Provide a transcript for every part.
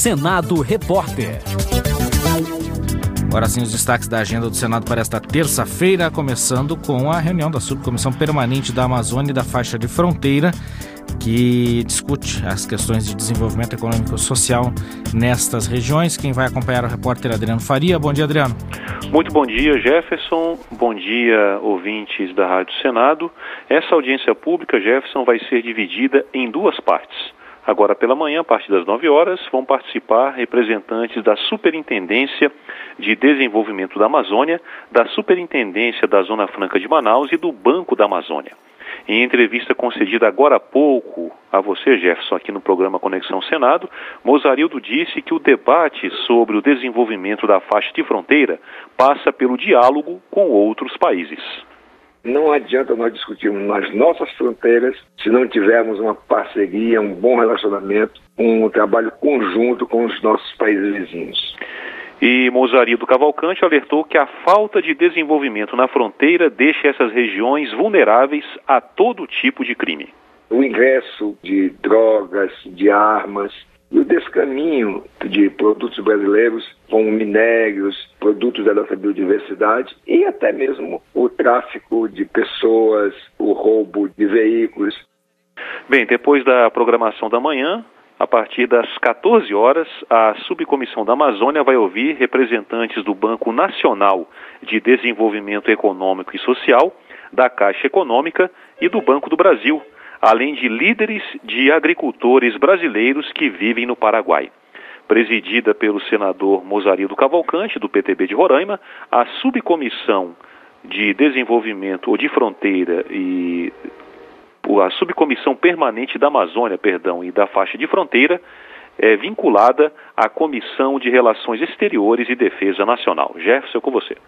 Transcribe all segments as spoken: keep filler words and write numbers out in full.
Senado Repórter. Agora sim, os destaques da agenda do Senado para esta terça-feira, começando com a reunião da Subcomissão Permanente da Amazônia e da Faixa de Fronteira, que discute as questões de desenvolvimento econômico e social nestas regiões. Quem vai acompanhar é o repórter Adriano Faria. Bom dia, Adriano. Muito bom dia, Jefferson. Bom dia, ouvintes da Rádio Senado. Essa audiência pública, Jefferson, vai ser dividida em duas partes. Agora pela manhã, a partir das nove horas, vão participar representantes da Superintendência de Desenvolvimento da Amazônia, da Superintendência da Zona Franca de Manaus e do Banco da Amazônia. Em entrevista concedida agora há pouco a você, Jefferson, aqui no programa Conexão Senado, Mozarildo disse que o debate sobre o desenvolvimento da faixa de fronteira passa pelo diálogo com outros países. Não adianta nós discutirmos nas nossas fronteiras se não tivermos uma parceria, um bom relacionamento, um trabalho conjunto com os nossos países vizinhos. E Mozarildo Cavalcante alertou que a falta de desenvolvimento na fronteira deixa essas regiões vulneráveis a todo tipo de crime. O ingresso de drogas, de armas e o descaminho de produtos brasileiros, como minérios, produtos da nossa biodiversidade e até mesmo o tráfico de pessoas, o roubo de veículos. Bem, depois da programação da manhã, a partir das quatorze horas, a Subcomissão da Amazônia vai ouvir representantes do Banco Nacional de Desenvolvimento Econômico e Social, da Caixa Econômica e do Banco do Brasil, além de líderes de agricultores brasileiros que vivem no Paraguai. Presidida pelo senador Mozarildo Cavalcante, do P T B de Roraima, a Subcomissão de Desenvolvimento ou de Fronteira e a Subcomissão Permanente da Amazônia, perdão, e da Faixa de Fronteira é vinculada à Comissão de Relações Exteriores e Defesa Nacional. Jefferson, com você.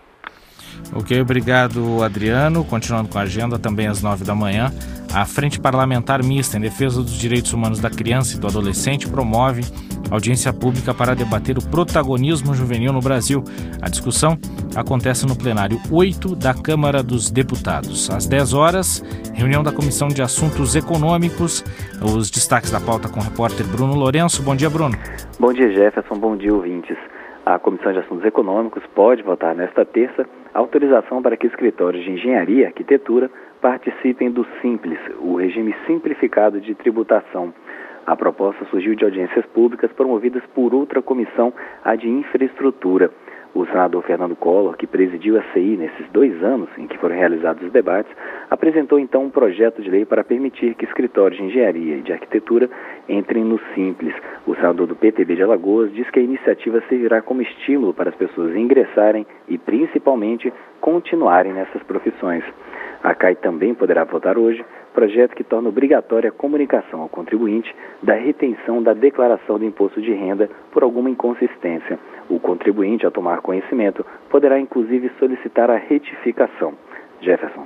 Ok, obrigado, Adriano. Continuando com a agenda, também às nove da manhã, a Frente Parlamentar Mista em Defesa dos Direitos Humanos da Criança e do Adolescente promove audiência pública para debater o protagonismo juvenil no Brasil. A discussão acontece no plenário oito da Câmara dos Deputados. Às dez horas, reunião da Comissão de Assuntos Econômicos. Os destaques da pauta com o repórter Bruno Lourenço. Bom dia, Bruno. Bom dia, Jefferson. Bom dia, ouvintes. A Comissão de Assuntos Econômicos pode votar nesta terça a autorização para que escritórios de engenharia e arquitetura participem do Simples, o regime simplificado de tributação. A proposta surgiu de audiências públicas promovidas por outra comissão, a de infraestrutura. O senador Fernando Collor, que presidiu a C I nesses dois anos em que foram realizados os debates, apresentou então um projeto de lei para permitir que escritórios de engenharia e de arquitetura entrem no Simples. O senador do P T B de Alagoas diz que a iniciativa servirá como estímulo para as pessoas ingressarem e, principalmente, continuarem nessas profissões. A C A I também poderá votar hoje projeto que torna obrigatória a comunicação ao contribuinte da retenção da declaração do imposto de renda por alguma inconsistência. O contribuinte, ao tomar conhecimento, poderá inclusive solicitar a retificação. Jefferson.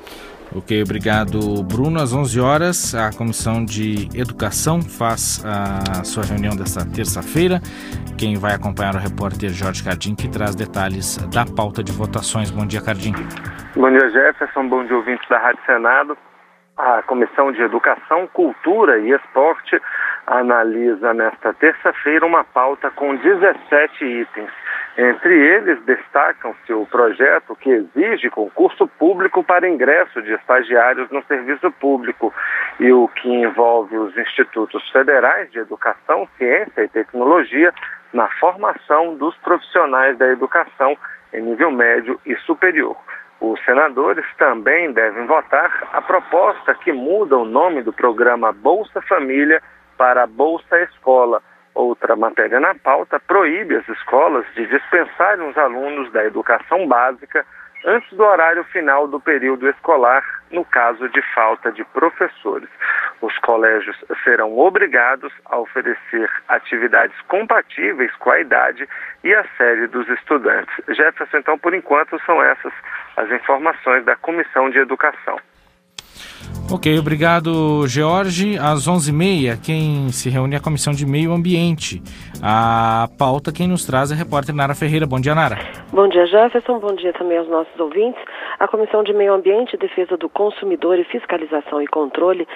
Ok, obrigado, Bruno. Às onze horas, a Comissão de Educação faz a sua reunião desta terça-feira. Quem vai acompanhar é o repórter Jorge Cardim, que traz detalhes da pauta de votações. Bom dia, Cardim. Bom dia, Jefferson. Bom dia, ouvintes da Rádio Senado. A Comissão de Educação, Cultura e Esporte analisa nesta terça-feira uma pauta com dezessete itens. Entre eles, destacam-se o projeto que exige concurso público para ingresso de estagiários no serviço público e o que envolve os institutos federais de educação, ciência e tecnologia na formação dos profissionais da educação em nível médio e superior. Os senadores também devem votar a proposta que muda o nome do programa Bolsa Família para Bolsa Escola. Outra matéria na pauta proíbe as escolas de dispensarem os alunos da educação básica antes do horário final do período escolar, no caso de falta de professores. Os colégios serão obrigados a oferecer atividades compatíveis com a idade e a série dos estudantes. Jefferson, então, por enquanto, são essas as informações da Comissão de Educação. Ok, obrigado, George. Às onze e meia, quem se reúne é a Comissão de Meio Ambiente. A pauta quem nos traz é a repórter Nara Ferreira. Bom dia, Nara. Bom dia, Jefferson. Bom dia também aos nossos ouvintes. A Comissão de Meio Ambiente, Defesa do Consumidor e Fiscalização e Controle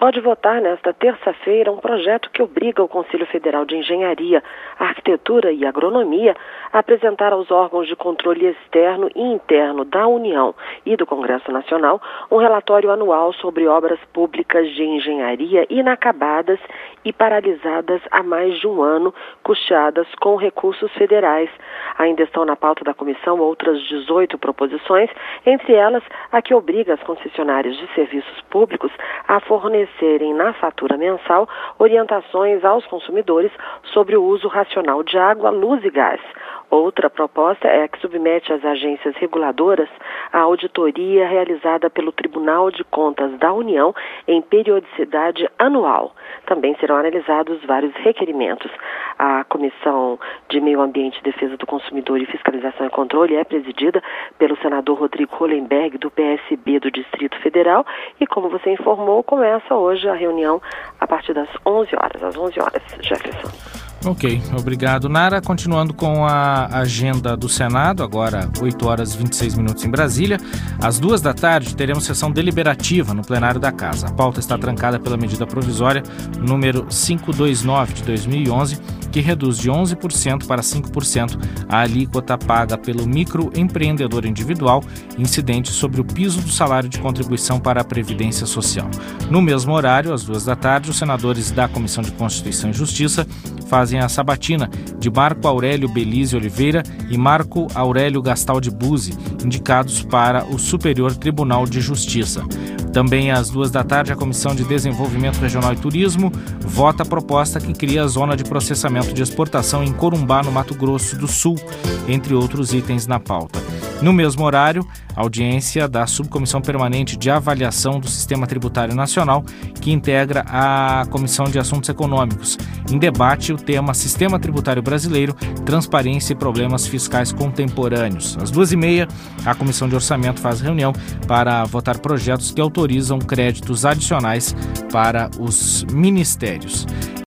pode votar nesta terça-feira um projeto que obriga o Conselho Federal de Engenharia, Arquitetura e Agronomia a apresentar aos órgãos de controle externo e interno da União e do Congresso Nacional um relatório anual sobre obras públicas de engenharia inacabadas e paralisadas há mais de um ano, custeadas com recursos federais. Ainda estão na pauta da comissão outras dezoito proposições, entre elas a que obriga as concessionárias de serviços públicos a fornecerem na fatura mensal orientações aos consumidores sobre o uso racional de água, luz e gás. Outra proposta é a que submete às agências reguladoras a auditoria realizada pelo Tribunal de Contas da União em periodicidade anual. Também serão analisados vários requerimentos. A Comissão de Meio Ambiente, Defesa do Consumidor e Fiscalização e Controle é presidida pelo senador Rodrigo Hollenberg, do P S B do Distrito Federal, e, como você informou, começa hoje a reunião a partir das onze horas, às onze horas, Jefferson. Ok, obrigado, Nara. Continuando com a agenda do Senado, agora oito horas e vinte e seis minutos em Brasília. Às duas da tarde teremos sessão deliberativa no plenário da Casa. A pauta está trancada pela medida provisória número quinhentos e vinte e nove de dois mil e onze, que reduz de onze por cento para cinco por cento a alíquota paga pelo microempreendedor individual incidente sobre o piso do salário de contribuição para a Previdência Social. No mesmo horário, às duas da tarde, os senadores da Comissão de Constituição e Justiça fazem a sabatina de Marco Aurélio Belize Oliveira e Marco Aurélio Gastaldi Buzzi, indicados para o Superior Tribunal de Justiça. Também às duas da tarde, a Comissão de Desenvolvimento Regional e Turismo vota a proposta que cria a zona de processamento de exportação em Corumbá, no Mato Grosso do Sul, entre outros itens na pauta. No mesmo horário, a audiência da Subcomissão Permanente de Avaliação do Sistema Tributário Nacional, que integra a Comissão de Assuntos Econômicos. Em debate, o tema Sistema Tributário Brasileiro, Transparência e Problemas Fiscais Contemporâneos. Às duas e meia, a Comissão de Orçamento faz reunião para votar projetos que autorizam créditos adicionais para os ministérios.